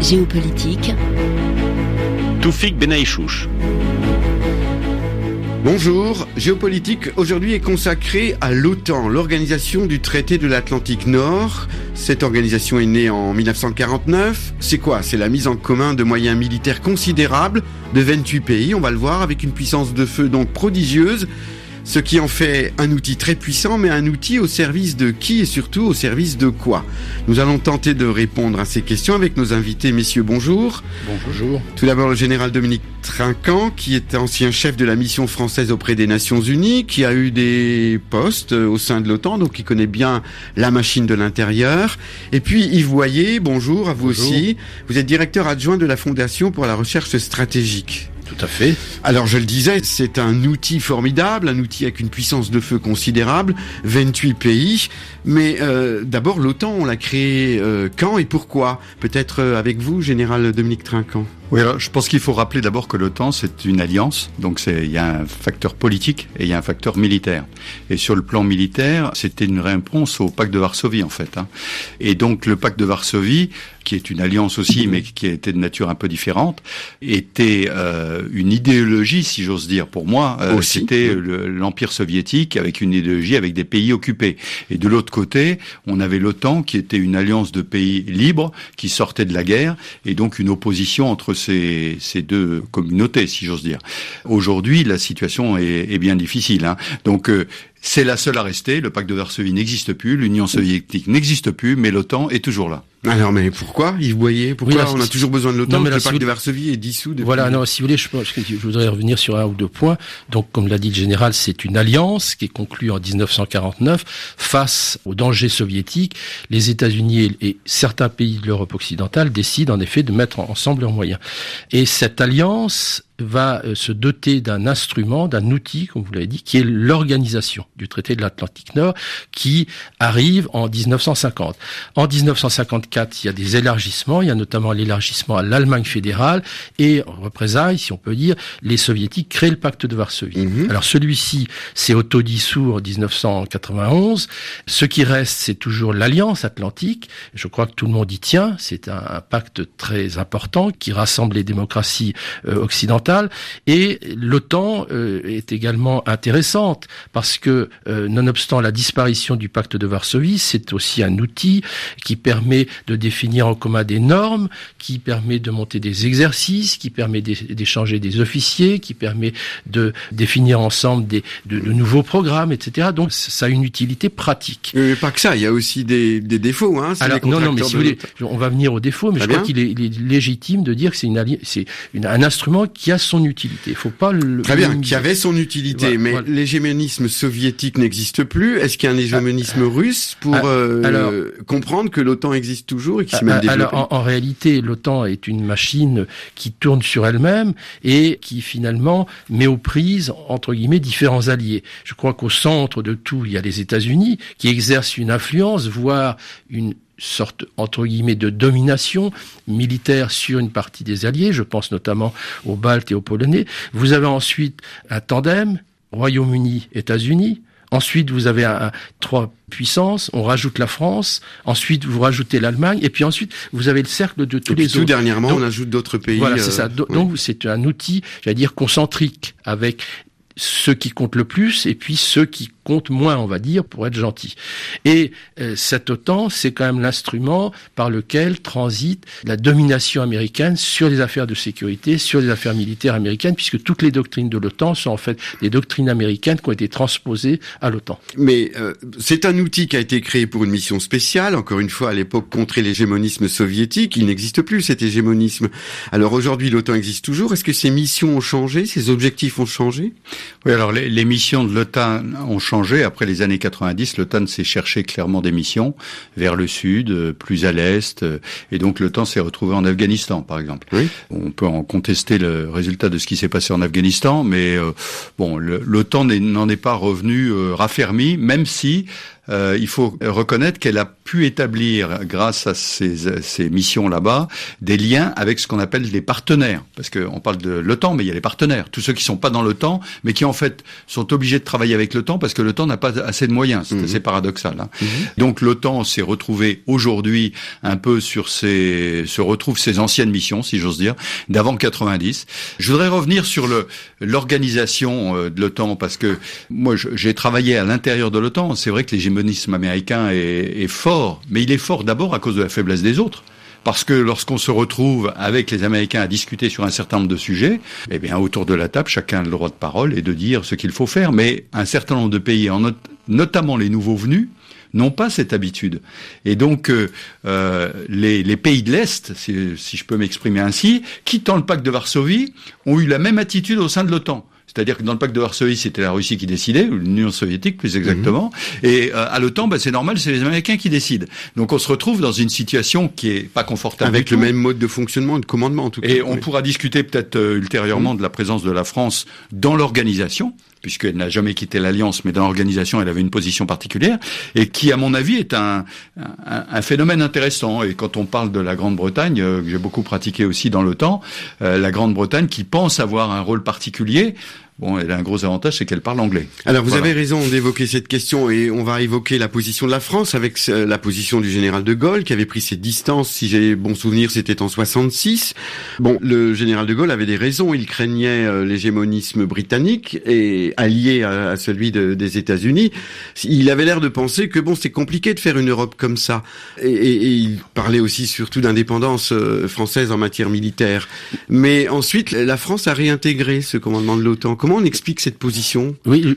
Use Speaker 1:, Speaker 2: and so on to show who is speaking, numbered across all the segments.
Speaker 1: Géopolitique.
Speaker 2: Toufik Benaïchouch.
Speaker 3: Bonjour, Géopolitique aujourd'hui est consacrée à l'OTAN, l'organisation du traité de l'Atlantique Nord. Cette organisation est née en 1949. C'est quoi ? C'est la mise en commun de moyens militaires considérables de 28 pays, on va le voir, avec une puissance de feu donc prodigieuse. Ce qui en fait un outil très puissant, mais un outil au service de qui et surtout au service de quoi ? Nous allons tenter de répondre à ces questions avec nos invités. Messieurs, bonjour.
Speaker 4: Bonjour.
Speaker 3: Tout d'abord, le général Dominique Trinquant, qui est ancien chef de la mission française auprès des Nations Unies, qui a eu des postes au sein de l'OTAN, donc qui connaît bien la machine de l'intérieur. Et puis Yves Boyer, bonjour à vous aussi. Vous êtes directeur adjoint de la Fondation pour la recherche stratégique.
Speaker 4: Tout à fait.
Speaker 3: Alors je le disais, c'est un outil formidable, un outil avec une puissance de feu considérable, 28 pays. Mais d'abord, l'OTAN, on l'a créé quand et pourquoi ? Peut-être avec vous, général Dominique Trinquant.
Speaker 4: Oui, alors je pense qu'il faut rappeler d'abord que l'OTAN, c'est une alliance. Donc il y a un facteur politique et il y a un facteur militaire. Et sur le plan militaire, c'était une réponse au pacte de Varsovie, en fait. Et donc le pacte de Varsovie, qui est une alliance aussi, mais qui était de nature un peu différente, était une idéologie, si j'ose dire, pour moi. C'était l'Empire soviétique avec une idéologie avec des pays occupés. Et de l'autre côté, on avait l'OTAN, qui était une alliance de pays libres, qui sortaient de la guerre, et donc une opposition entre ces deux communautés, si j'ose dire. Aujourd'hui, la situation est bien difficile. Donc, c'est la seule à rester. Le pacte de Varsovie n'existe plus, l'Union soviétique n'existe plus, mais l'OTAN est toujours là.
Speaker 3: Alors, mais pourquoi, Yves Boyer ? Pourquoi on a toujours besoin de l'OTAN ? Le pacte de Varsovie est dissous depuis...
Speaker 5: Voilà, non, si vous voulez, je voudrais revenir sur un ou deux points. Donc, comme l'a dit le général, c'est une alliance qui est conclue en 1949 face aux dangers soviétiques. Les États-Unis et certains pays de l'Europe occidentale décident en effet de mettre ensemble leurs moyens. Et cette alliance va se doter d'un instrument, d'un outil, comme vous l'avez dit, qui est l'organisation du traité de l'Atlantique Nord, qui arrive en 1950. En 1954, il y a des élargissements, il y a notamment l'élargissement à l'Allemagne fédérale, et en représailles, si on peut dire, les Soviétiques créent le pacte de Varsovie. Alors celui-ci s'est autodissous en 1991. Ce qui reste, c'est toujours l'Alliance Atlantique. Je crois que tout le monde y tient. C'est un pacte très important qui rassemble les démocraties occidentales. Et l'OTAN est également intéressante parce que, nonobstant la disparition du pacte de Varsovie, c'est aussi un outil qui permet de définir en commun des normes, qui permet de monter des exercices, qui permet d'échanger des officiers, qui permet de définir ensemble de nouveaux programmes, etc. Donc ça a une utilité pratique.
Speaker 3: Mais pas que ça, il y a aussi des défauts.
Speaker 5: Alors, non, mais si vous voulez, on va venir aux défauts, mais je crois qu'il est légitime de dire que c'est un instrument qui a son utilité. Il faut pas le...
Speaker 3: Très bien, qui avait son utilité, mais l'hégémonisme soviétique n'existe plus. Est-ce qu'il y a un hégémonisme russe pour comprendre que l'OTAN existe toujours et qui s'est même développé ?
Speaker 5: Alors, en réalité, l'OTAN est une machine qui tourne sur elle-même et qui finalement met aux prises, entre guillemets, différents alliés. Je crois qu'au centre de tout, il y a les États-Unis qui exercent une influence, voire une sorte, entre guillemets, de domination militaire sur une partie des alliés. Je pense notamment aux Baltes et aux Polonais. Vous avez ensuite un tandem, Royaume-Uni, États-Unis. Ensuite, vous avez trois puissances. On rajoute la France. Ensuite, vous rajoutez l'Allemagne. Et puis ensuite, vous avez le cercle de tous les autres.
Speaker 3: Tout dernièrement, on ajoute d'autres pays.
Speaker 5: Voilà, c'est ça. Donc, c'est un outil, j'allais dire, concentrique avec ceux qui comptent le plus et puis ceux qui comptent moins, on va dire, pour être gentil. Et cette OTAN, c'est quand même l'instrument par lequel transite la domination américaine sur les affaires de sécurité, sur les affaires militaires américaines, puisque toutes les doctrines de l'OTAN sont en fait des doctrines américaines qui ont été transposées à l'OTAN.
Speaker 3: Mais c'est un outil qui a été créé pour une mission spéciale, encore une fois à l'époque contrer l'hégémonisme soviétique. Il n'existe plus cet hégémonisme. Alors aujourd'hui, l'OTAN existe toujours. Est-ce que ses missions ont changé, ses objectifs ont changé ?
Speaker 4: Oui, alors les missions de l'OTAN ont changé. Après les années 90, l'OTAN s'est cherché clairement des missions vers le sud, plus à l'est, et donc l'OTAN s'est retrouvé en Afghanistan, par exemple. Oui. On peut en contester le résultat de ce qui s'est passé en Afghanistan, mais l'OTAN n'en est pas revenu raffermi, même si il faut reconnaître qu'elle a pu établir, grâce à ces missions là-bas, des liens avec ce qu'on appelle les partenaires. Parce qu'on parle de l'OTAN, mais il y a les partenaires. Tous ceux qui sont pas dans l'OTAN, mais qui en fait sont obligés de travailler avec l'OTAN parce que l'OTAN n'a pas assez de moyens. C'est assez paradoxal. Hein. Donc l'OTAN s'est retrouvé aujourd'hui un peu se retrouve ses anciennes missions, si j'ose dire, d'avant 90. Je voudrais revenir sur l'organisation de l'OTAN parce que moi j'ai travaillé à l'intérieur de l'OTAN. C'est vrai que l'hégémonisme américain est fort, mais il est fort d'abord à cause de la faiblesse des autres. Parce que lorsqu'on se retrouve avec les Américains à discuter sur un certain nombre de sujets, eh bien, autour de la table, chacun a le droit de parole et de dire ce qu'il faut faire. Mais un certain nombre de pays, notamment les nouveaux venus, n'ont pas cette habitude. Et donc, les pays de l'Est, si je peux m'exprimer ainsi, quittant le pacte de Varsovie, ont eu la même attitude au sein de l'OTAN. C'est-à-dire que dans le pacte de Varsovie, c'était la Russie qui décidait, ou l'Union soviétique plus exactement, et à l'OTAN, c'est normal, c'est les Américains qui décident. Donc on se retrouve dans une situation qui est pas confortable.
Speaker 3: Avec le même mode de fonctionnement et de commandement en tout cas.
Speaker 4: Et on pourra discuter peut-être ultérieurement de la présence de la France dans l'organisation, puisqu'elle n'a jamais quitté l'Alliance, mais dans l'organisation, elle avait une position particulière, et qui, à mon avis, est un phénomène intéressant. Et quand on parle de la Grande-Bretagne, que j'ai beaucoup pratiqué aussi dans l'OTAN, la Grande-Bretagne qui pense avoir un rôle particulier, bon, elle a un gros avantage, c'est qu'elle parle anglais.
Speaker 3: Alors vous avez raison d'évoquer cette question et on va évoquer la position de la France avec la position du général de Gaulle qui avait pris ses distances, si j'ai bon souvenir, c'était en 66. Bon, le général de Gaulle avait des raisons, il craignait l'hégémonisme britannique et allié à celui des États-Unis. Il avait l'air de penser que bon, c'est compliqué de faire une Europe comme ça. Et il parlait aussi surtout d'indépendance française en matière militaire. Mais ensuite, la France a réintégré ce commandement de l'OTAN. Comment on explique cette position? Oui,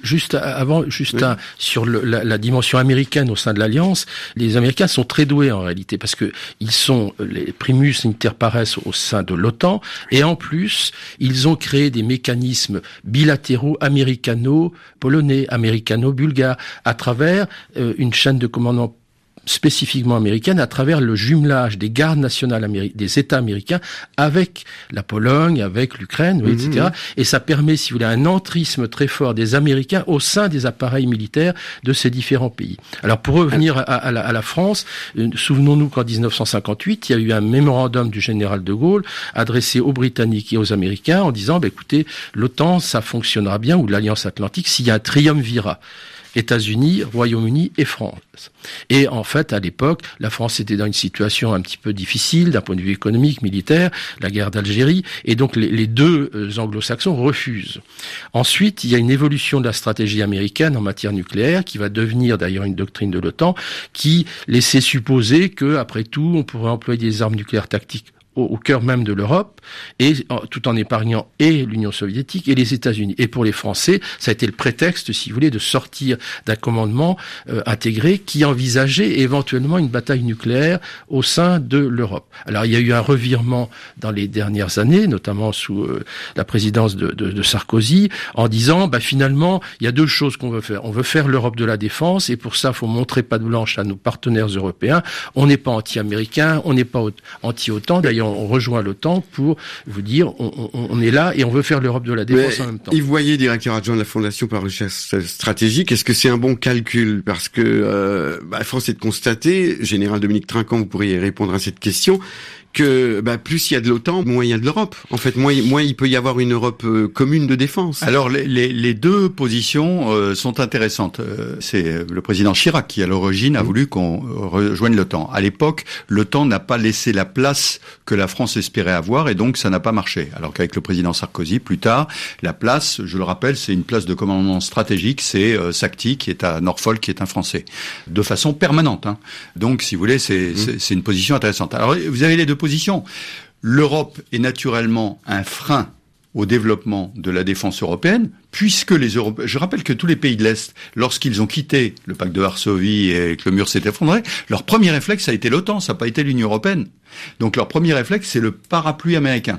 Speaker 5: sur la dimension américaine au sein de l'Alliance, les Américains sont très doués en réalité parce que ils sont les primus inter pares au sein de l'OTAN et en plus, ils ont créé des mécanismes bilatéraux américano-polonais, américano-bulgares à travers une chaîne de commandement spécifiquement américaine à travers le jumelage des gardes nationales des États américains avec la Pologne, avec l'Ukraine, etc. Et ça permet, si vous voulez, un entrisme très fort des Américains au sein des appareils militaires de ces différents pays. Alors pour revenir à la France, souvenons-nous qu'en 1958, il y a eu un mémorandum du général de Gaulle adressé aux Britanniques et aux Américains en disant, écoutez, l'OTAN, ça fonctionnera bien, ou l'Alliance Atlantique, s'il y a un triumvirat. États-Unis, Royaume-Uni et France. Et en fait, à l'époque, la France était dans une situation un petit peu difficile d'un point de vue économique, militaire, la guerre d'Algérie, et donc les deux anglo-saxons refusent. Ensuite, il y a une évolution de la stratégie américaine en matière nucléaire, qui va devenir d'ailleurs une doctrine de l'OTAN, qui laissait supposer que, après tout, on pourrait employer des armes nucléaires tactiques au cœur même de l'Europe, et tout en épargnant et l'Union soviétique et les États-Unis. Et pour les Français, ça a été le prétexte, si vous voulez, de sortir d'un commandement intégré qui envisageait éventuellement une bataille nucléaire au sein de l'Europe. Alors il y a eu un revirement dans les dernières années, notamment sous la présidence de Sarkozy, en disant finalement il y a deux choses qu'on veut faire. On veut faire l'Europe de la défense, et pour ça il faut montrer patte blanche à nos partenaires européens. On n'est pas anti-américain, on n'est pas anti-OTAN. D'ailleurs, on rejoint l'OTAN pour vous dire on est là et on veut faire l'Europe de la défense en même temps.
Speaker 3: Yves Voyer, directeur adjoint de la Fondation pour la recherche stratégique, est-ce que c'est un bon calcul? Parce que force est de constater, général Dominique Trinquant, vous pourriez répondre à cette question, que plus il y a de l'OTAN, moins il y a de l'Europe. En fait, moins il peut y avoir une Europe commune de défense.
Speaker 4: Alors les deux positions sont intéressantes. C'est le président Chirac qui à l'origine a voulu qu'on rejoigne l'OTAN. À l'époque, l'OTAN n'a pas laissé la place que la France espérait avoir et donc ça n'a pas marché. Alors qu'avec le président Sarkozy, plus tard, la place, je le rappelle, c'est une place de commandement stratégique, c'est Sacti qui est à Norfolk, qui est un Français, de façon permanente. Hein. Donc, si vous voulez, c'est une position intéressante. Alors, vous avez les deux position. L'Europe est naturellement un frein au développement de la défense européenne, puisque les Européens... Je rappelle que tous les pays de l'Est, lorsqu'ils ont quitté le pacte de Varsovie et que le mur s'est effondré, leur premier réflexe a été l'OTAN, ça n'a pas été l'Union européenne. Donc leur premier réflexe, c'est le parapluie américain.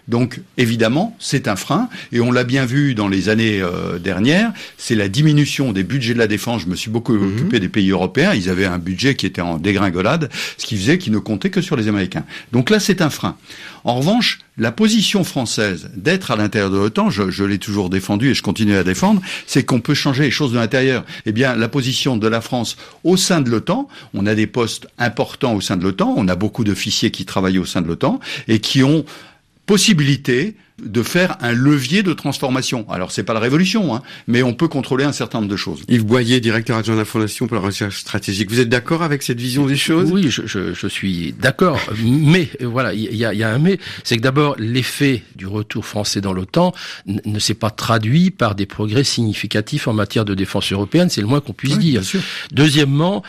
Speaker 4: Donc, évidemment, c'est un frein, et on l'a bien vu dans les années dernières, c'est la diminution des budgets de la défense. Je me suis beaucoup occupé des pays européens, ils avaient un budget qui était en dégringolade, ce qui faisait qu'ils ne comptaient que sur les Américains. Donc là, c'est un frein. En revanche, la position française d'être à l'intérieur de l'OTAN, je l'ai toujours défendu et je continue à défendre, c'est qu'on peut changer les choses de l'intérieur. Eh bien, la position de la France au sein de l'OTAN, on a des postes importants au sein de l'OTAN, on a beaucoup d'officiers qui travaillent au sein de l'OTAN et qui ont possibilité de faire un levier de transformation. Alors, c'est pas la révolution, mais on peut contrôler un certain nombre de choses.
Speaker 3: Yves Boyer, directeur adjoint de la Fondation pour la recherche stratégique. Vous êtes d'accord avec cette vision des choses?
Speaker 5: Oui, je suis d'accord. Mais, voilà, il y a un mais. C'est que d'abord, l'effet du retour français dans l'OTAN ne s'est pas traduit par des progrès significatifs en matière de défense européenne. C'est le moins qu'on puisse dire. Bien sûr. Deuxièmement,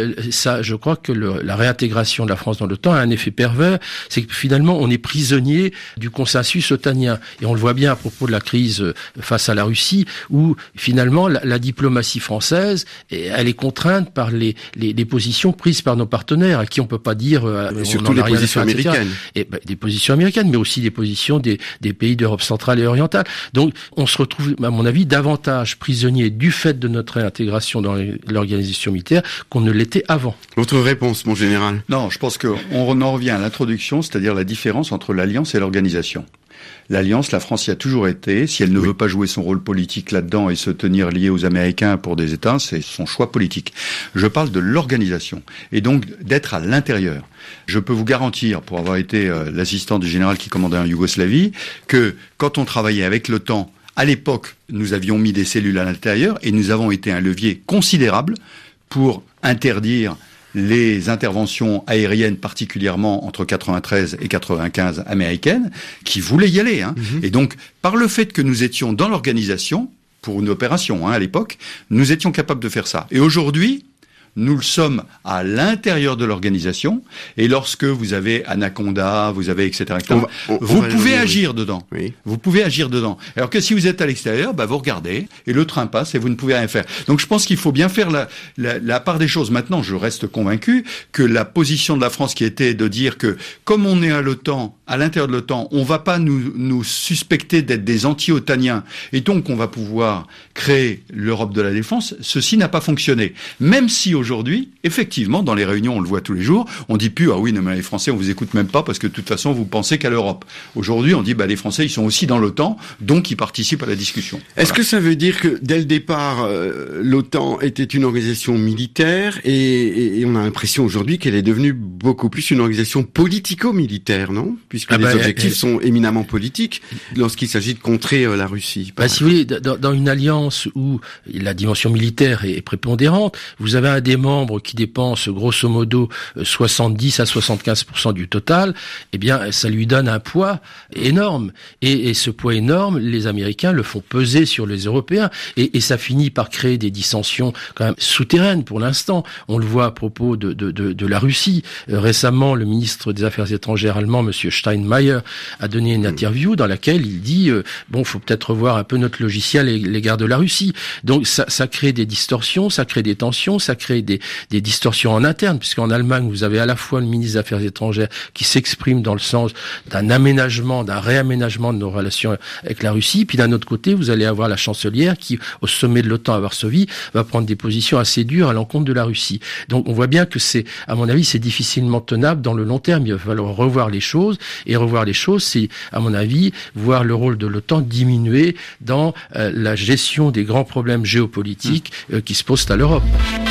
Speaker 5: je crois que la réintégration de la France dans l'OTAN a un effet pervers. C'est que finalement, on est prisonnier du consensus otanien. Et on le voit bien à propos de la crise face à la Russie, où finalement la diplomatie française, elle est contrainte par les positions prises par nos partenaires, à qui on peut pas dire...
Speaker 3: Et surtout les positions américaines.
Speaker 5: Et, des positions américaines, mais aussi des positions des pays d'Europe centrale et orientale. Donc on se retrouve, à mon avis, davantage prisonnier du fait de notre réintégration dans l'organisation militaire qu'on ne l'était avant.
Speaker 3: Votre réponse, mon général?
Speaker 4: Non, je pense qu'on en revient à l'introduction, c'est-à-dire la différence entre l'alliance et l'organisation. L'alliance, la France y a toujours été. Si elle ne veut pas jouer son rôle politique là-dedans et se tenir liée aux Américains pour des États, c'est son choix politique. Je parle de l'organisation et donc d'être à l'intérieur. Je peux vous garantir, pour avoir été l'assistant du général qui commandait en Yougoslavie, que quand on travaillait avec l'OTAN, à l'époque, nous avions mis des cellules à l'intérieur et nous avons été un levier considérable pour interdire les interventions aériennes, particulièrement entre 93 et 95 américaines, qui voulaient y aller. Et donc, par le fait que nous étions dans l'organisation, pour une opération à l'époque, nous étions capables de faire ça. Et aujourd'hui, nous le sommes à l'intérieur de l'organisation, et lorsque vous avez Anaconda, vous avez etc., vous pouvez agir dedans. Oui. Vous pouvez agir dedans. Alors que si vous êtes à l'extérieur, vous regardez, et le train passe, et vous ne pouvez rien faire. Donc je pense qu'il faut bien faire la part des choses. Maintenant, je reste convaincu que la position de la France qui était de dire que, comme on est à l'OTAN, à l'intérieur de l'OTAN, on va pas nous suspecter d'être des anti-otaniens, et donc on va pouvoir créer l'Europe de la défense, ceci n'a pas fonctionné. Même si aujourd'hui, effectivement, dans les réunions, on le voit tous les jours, on dit plus, ah oui, non, mais les Français, on vous écoute même pas parce que de toute façon, vous pensez qu'à l'Europe. Aujourd'hui, on dit, les Français, ils sont aussi dans l'OTAN, donc ils participent à la discussion.
Speaker 3: Est-ce que ça veut dire que, dès le départ, l'OTAN était une organisation militaire et on a l'impression aujourd'hui qu'elle est devenue beaucoup plus une organisation politico-militaire, non? Puisque les objectifs sont éminemment politiques lorsqu'il s'agit de contrer la Russie.
Speaker 5: Si vous voulez, dans une alliance où la dimension militaire est prépondérante, vous avez un des membres qui dépense grosso modo 70 à 75% du total, eh bien ça lui donne un poids énorme. Et ce poids énorme, les Américains le font peser sur les Européens. Et ça finit par créer des dissensions quand même souterraines pour l'instant. On le voit à propos de la Russie. Récemment, le ministre des Affaires étrangères allemand, Monsieur Steinmeier, a donné une interview dans laquelle il dit faut peut-être revoir un peu notre logiciel à l'égard de la Russie. Donc ça crée des distorsions, ça crée des tensions, ça crée des distorsions en interne, puisqu'en Allemagne, vous avez à la fois le ministre des Affaires étrangères qui s'exprime dans le sens d'un aménagement, d'un réaménagement de nos relations avec la Russie, puis d'un autre côté, vous allez avoir la chancelière qui, au sommet de l'OTAN à Varsovie, va prendre des positions assez dures à l'encontre de la Russie. Donc on voit bien que à mon avis, c'est difficilement tenable dans le long terme. Il va falloir revoir les choses, et revoir les choses, c'est, à mon avis, voir le rôle de l'OTAN diminuer dans la gestion des grands problèmes géopolitiques qui se posent à l'Europe.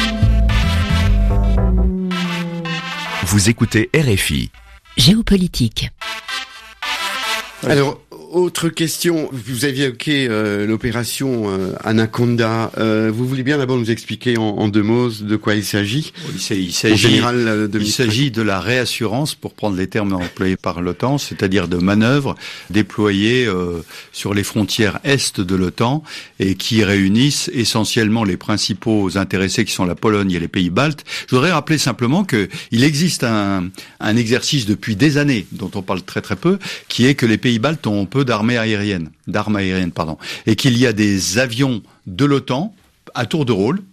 Speaker 1: Vous écoutez RFI.
Speaker 6: Géopolitique.
Speaker 3: Alors, autre question, vous aviez évoqué l'opération Anaconda. Vous voulez bien d'abord nous expliquer en deux mots de quoi il s'agit?
Speaker 4: Il s'agit de la réassurance, pour prendre les termes employés par l'OTAN, c'est-à-dire de manœuvres déployées sur les frontières est de l'OTAN et qui réunissent essentiellement les principaux intéressés qui sont la Pologne et les pays baltes. Je voudrais rappeler simplement qu'il existe un exercice depuis des années, dont on parle très très peu, qui est que les pays baltes ont peu d'armes aériennes, et qu'il y a des avions de l'OTAN à tour de rôle,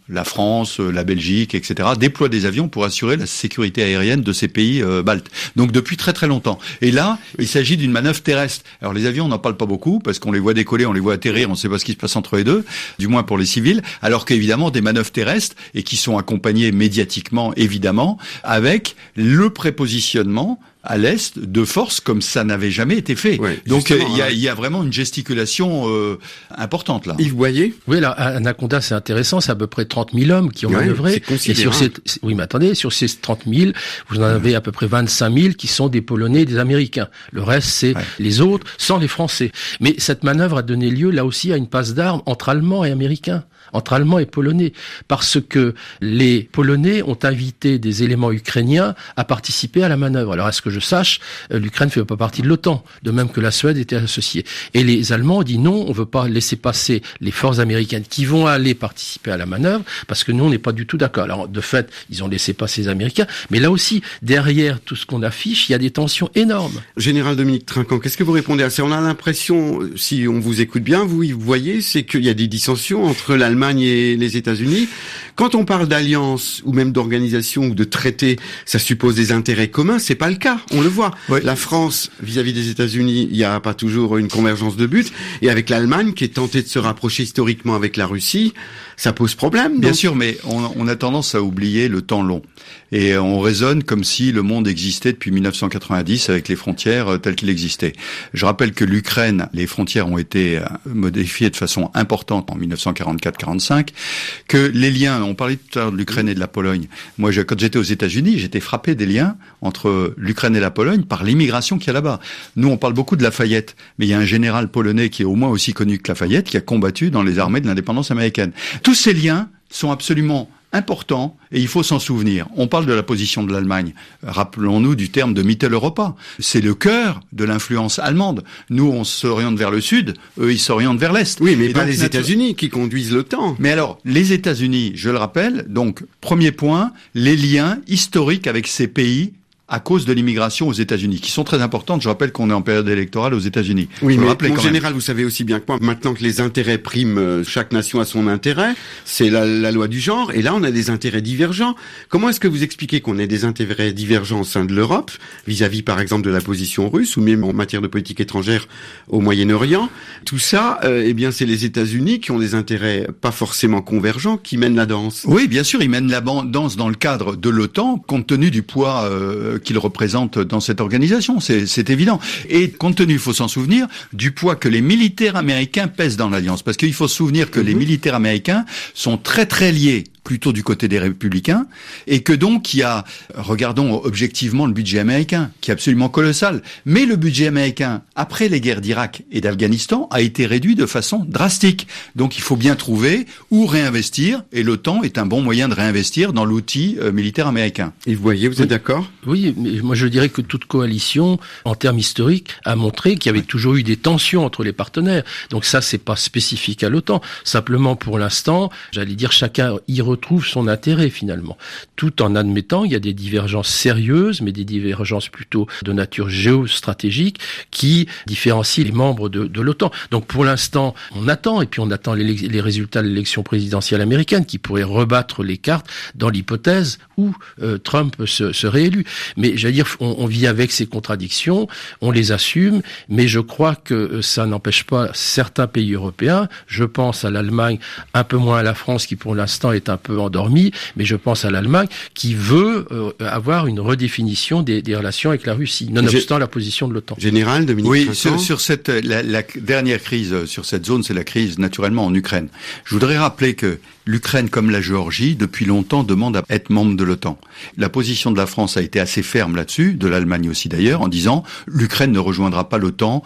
Speaker 4: la France, la Belgique, etc., déploient des avions pour assurer la sécurité aérienne de ces pays baltes. Donc depuis très très longtemps. Et là, il s'agit d'une manœuvre terrestre. Alors les avions, on n'en parle pas beaucoup, parce qu'on les voit décoller, on les voit atterrir, on ne sait pas ce qui se passe entre les deux, du moins pour les civils, alors qu'évidemment des manœuvres terrestres, et qui sont accompagnées médiatiquement, évidemment, avec le prépositionnement à l'est de forces comme ça n'avait jamais été fait. Ouais, donc il y a vraiment une gesticulation importante là.
Speaker 3: Yves Boyer.
Speaker 5: Oui, là, Anaconda, c'est intéressant, c'est à peu près 30 000 hommes qui ont manœuvré. Et sur oui, mais attendez, sur ces 30 000, vous en avez à peu près 25 000 qui sont des Polonais et des Américains. Le reste, c'est les autres, sans les Français. Mais cette manœuvre a donné lieu, là aussi, à une passe d'armes entre Allemands et Américains, entre Allemands et Polonais, parce que les Polonais ont invité des éléments ukrainiens à participer à la manœuvre. Alors, à ce que je sache, l'Ukraine ne fait pas partie de l'OTAN, de même que la Suède était associée. Et les Allemands ont dit non, on ne veut pas laisser passer les forces américaines qui vont aller participer à la manœuvre, parce que nous, on n'est pas du tout d'accord. Alors, de fait, ils ont laissé passer les Américains, mais là aussi, derrière tout ce qu'on affiche, il y a des tensions énormes.
Speaker 3: Général Dominique Trinquant, qu'est-ce que vous répondez à ça? On a l'impression, si on vous écoute bien, vous voyez, c'est qu'il y a des dissensions entre l'Allemagne et les États-Unis. Quand on parle d'alliance ou même d'organisation ou de traité, ça suppose des intérêts communs. C'est pas le cas. On le voit. Oui. La France, vis-à-vis des États-Unis, il n'y a pas toujours une convergence de buts. Et avec l'Allemagne, qui est tentée de se rapprocher historiquement avec la Russie, ça pose problème.
Speaker 4: Bien sûr, mais on a tendance à oublier le temps long. Et on raisonne comme si le monde existait depuis 1990 avec les frontières telles qu'il existait. Je rappelle que l'Ukraine, les frontières ont été modifiées de façon importante en 1944-45, que les liens, on parlait tout à l'heure de l'Ukraine et de la Pologne. Moi, quand j'étais aux États-Unis, j'étais frappé des liens entre l'Ukraine et la Pologne par l'immigration qu'il y a là-bas. Nous, on parle beaucoup de Lafayette, mais il y a un général polonais qui est au moins aussi connu que Lafayette, qui a combattu dans les armées de l'indépendance américaine. Tous ces liens sont absolument importants et il faut s'en souvenir. On parle de la position de l'Allemagne. Rappelons-nous du terme de Mitteleuropa. C'est le cœur de l'influence allemande. Nous, on s'oriente vers le sud, eux, ils s'orientent vers l'est.
Speaker 3: Oui, mais pas les États-Unis qui conduisent l'OTAN.
Speaker 4: Mais alors, les États-Unis, je le rappelle, donc, premier point, les liens historiques avec ces pays à cause de l'immigration aux États-Unis, qui sont très importantes. Je rappelle qu'on est en période électorale aux États-Unis.
Speaker 3: Oui, mais en général, vous savez aussi bien que moi, maintenant que les intérêts priment, chaque nation a son intérêt, c'est la loi du genre, et là, on a des intérêts divergents. Comment est-ce que vous expliquez qu'on ait des intérêts divergents au sein de l'Europe, vis-à-vis, par exemple, de la position russe, ou même en matière de politique étrangère au Moyen-Orient? Tout ça, eh bien, c'est les États-Unis qui ont des intérêts pas forcément convergents, qui mènent la danse.
Speaker 4: Oui, bien sûr, ils mènent la danse dans le cadre de l'OTAN, compte tenu du poids qu'il représente dans cette organisation, c'est évident. Et compte tenu, il faut s'en souvenir, du poids que les militaires américains pèsent dans l'Alliance. Parce qu'il faut se souvenir que les militaires américains sont très très liés plutôt du côté des républicains, et que donc il y a, regardons objectivement le budget américain, qui est absolument colossal, mais le budget américain, après les guerres d'Irak et d'Afghanistan, a été réduit de façon drastique. Donc il faut bien trouver où réinvestir, et l'OTAN est un bon moyen de réinvestir dans l'outil militaire américain.
Speaker 3: Et vous voyez, vous êtes d'accord?
Speaker 5: Oui, mais moi je dirais que toute coalition, en termes historiques, a montré qu'il y avait toujours eu des tensions entre les partenaires. Donc ça, c'est pas spécifique à l'OTAN. Simplement, pour l'instant, j'allais dire, chacun y retrouve son intérêt finalement, tout en admettant il y a des divergences sérieuses, mais des divergences plutôt de nature géostratégique qui différencient les membres de l'OTAN. Donc pour l'instant, on attend, et puis on attend les résultats de l'élection présidentielle américaine qui pourraient rebattre les cartes dans l'hypothèse où Trump se réélu. Mais j'allais dire, on vit avec ces contradictions, on les assume, mais je crois que ça n'empêche pas certains pays européens, je pense à l'Allemagne, un peu moins à la France qui pour l'instant est un peu endormi, mais je pense à l'Allemagne qui veut avoir une redéfinition des relations avec la Russie, nonobstant la position de l'OTAN.
Speaker 3: Général Dominique
Speaker 4: Oui, sur cette la dernière crise sur cette zone, c'est la crise naturellement en Ukraine. Je voudrais rappeler que l'Ukraine, comme la Géorgie, depuis longtemps demande à être membre de l'OTAN. La position de la France a été assez ferme là-dessus, de l'Allemagne aussi d'ailleurs, en disant l'Ukraine ne rejoindra pas l'OTAN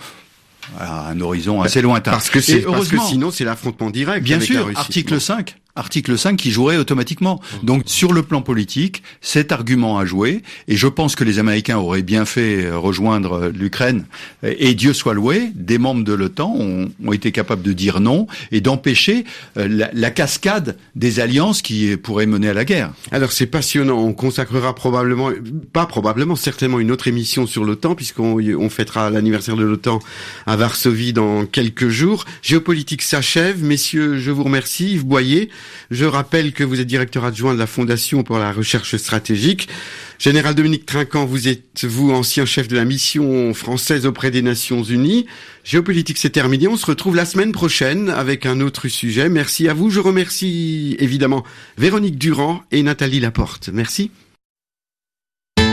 Speaker 4: à un horizon assez lointain.
Speaker 3: Parce que sinon c'est l'affrontement direct
Speaker 4: bien
Speaker 3: avec
Speaker 4: sûr,
Speaker 3: la Russie.
Speaker 4: Article 5 qui jouerait automatiquement. Donc sur le plan politique, cet argument a joué, et je pense que les Américains auraient bien fait rejoindre l'Ukraine, et Dieu soit loué, des membres de l'OTAN ont été capables de dire non et d'empêcher la cascade des alliances qui pourraient mener à la guerre.
Speaker 3: Alors c'est passionnant, on consacrera certainement une autre émission sur l'OTAN, puisqu'on fêtera l'anniversaire de l'OTAN à Varsovie dans quelques jours. Géopolitique s'achève, messieurs, je vous remercie. Yves Boyer, Je rappelle que vous êtes directeur adjoint de la Fondation pour la recherche stratégique. Général Dominique Trinquant, vous êtes, ancien chef de la mission française auprès des Nations Unies. Géopolitique, c'est terminé. On se retrouve la semaine prochaine avec un autre sujet. Merci à vous. Je remercie évidemment Véronique Durand et Nathalie Laporte. Merci.